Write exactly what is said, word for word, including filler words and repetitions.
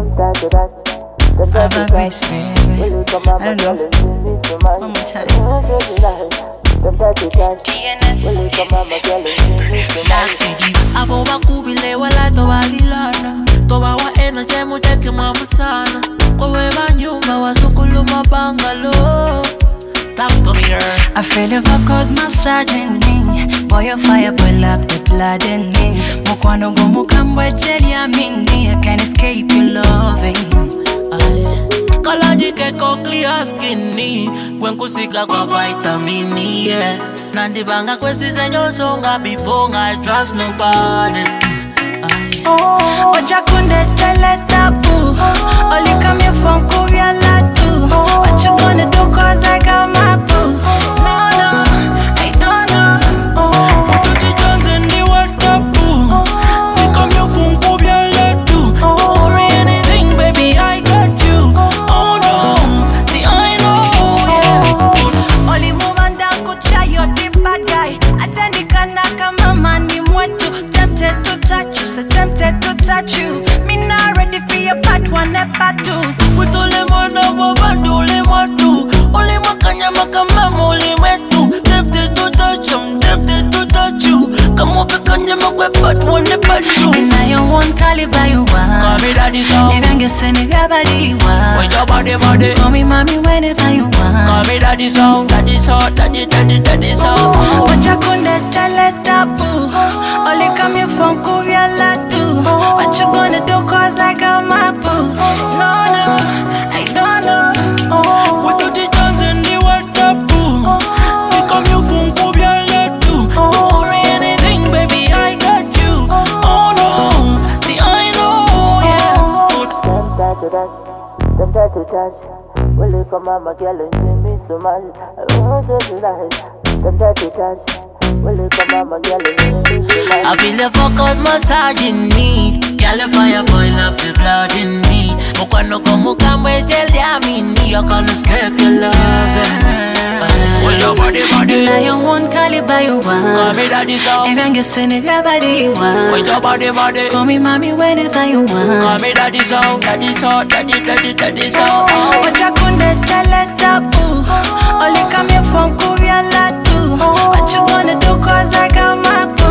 Abba bass, baby. I don't know. One more time. Abo bakubile wala toba lilana toba wa energy muteke mabusana kowe banyumba wasukuluma bangalo. Talk to me, girl. I feel your vocals massaging me. Boy, your fire boil up the blood in me. Mokwano go mukambwe jelly amini. I can't escape your loving. Kalaji ke ko clear skinny. Kwen kusika kwa vitamini, yeah. Nandi banga kwesi zenyo songa before I trust nobody. Oja kunde tele tabu. Only come here from Korea ladu. What you gonna do cause I got my boo? No, no, I don't know. What you done in the world taboo? We come here from Korea ladu. Don't worry anything, baby, I got you. Oh no, see I know, yeah. Only move and down kucha, you're the bad guy. Atendi kanaka mama ni mwetu. Tempted to touch you, so tempted to touch you. Me not ready for your part one and part two. With only mwana wabandu only matu. Only makanya makamama only metu. Tempted to touch you, tempted to touch you. Come over kanya makwe part one and part two. And I don't want caliber you want. Call me daddy so. If I'm guessing if your body want. When your body body. Call me mommy whenever you want. Call me daddy so, daddy so, daddy daddy daddy so. What you gonna tell it taboo? Only come here from Korea ladu. What you gonna do cause I got my boo? No, no, I don't know. What you done in the world taboo? We come here from Korea ladu. Don't worry anything, baby, I got you. Oh no, see I know, yeah. Tempted to touch, will you come mama girl and give me so much? I want to tonight. Tempted to touch, will you come mama girl and give me so much? I feel the focus massaging me. Girl, the fire boil up the blood in me. Mokwano go mukamwe tell ya mini. You're gonna escape your loving. Well, your body body. And I don't want caliber you want. Call me daddy so. If I'm guessing if your body want. Well, your body body. Call me mommy whenever you want. Call me daddy so, daddy so, daddy daddy daddy so. What you gonna tell it taboo? Only come here from Korea ladu. What you gonna do cause I got my boo?